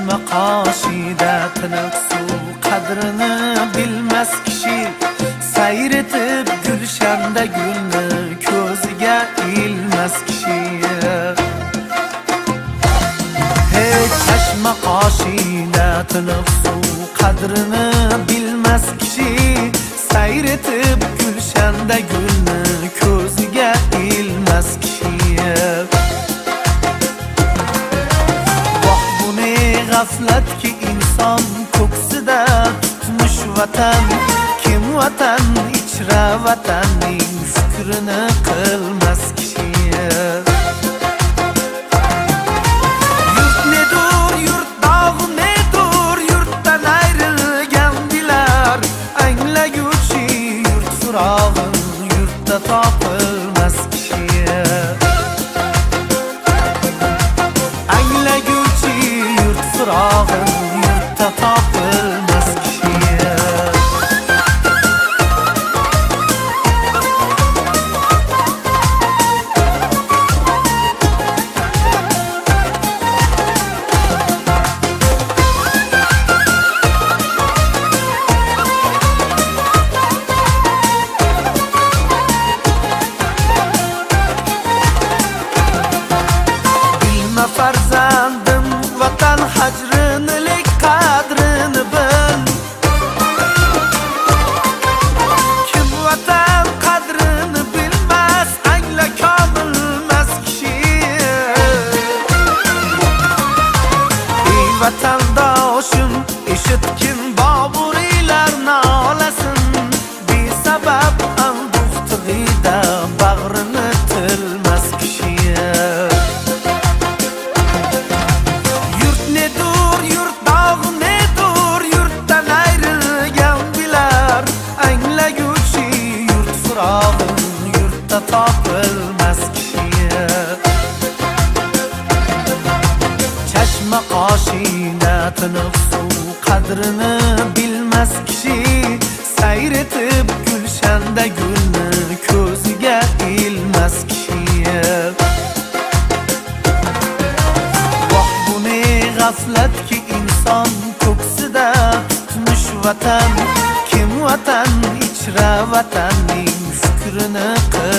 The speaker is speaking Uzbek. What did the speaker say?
Çeşme qaşida tiniq suv qadrini bilmas kishi sayretib gulshanda gulni ko'ziga ilmas kishi. Hey çeşme qaşida tiniq suv qadrini bilmas kishi sayretib gulshanda gulni ko'ziga ilmas kishi. Gaflet ki inson ko'ksida tutmuş vatan, kim vatan ichra vatanning fikrini qilmas kishi. Yurt nedur, yurt dog'i nedur, yurtdan ayrilgan bilar, anglaguchi yurt firog'in yurtda topilmas kishi. Firog'in yurtda topilmas kishi. Bilma farzandim vatan hajrini lek qadrini bil. Kim vatan qadrini bilmas angla komilmas kishi. Ey vatandoshim eshitgin Boburiylar nolasin, besabab anduqtig'ida bag'rini tilmas kishi. Yurtda topilmas kishi. Chashma qoshida tiniq suv qadrini bilmas kishi sayretib gulshanda gulni ko'ziga ilmas kishi. Voh bu ne g'aflat ki inson ko'ksida tutmuş vatan, kim vatan ichra vatanning fikrini qil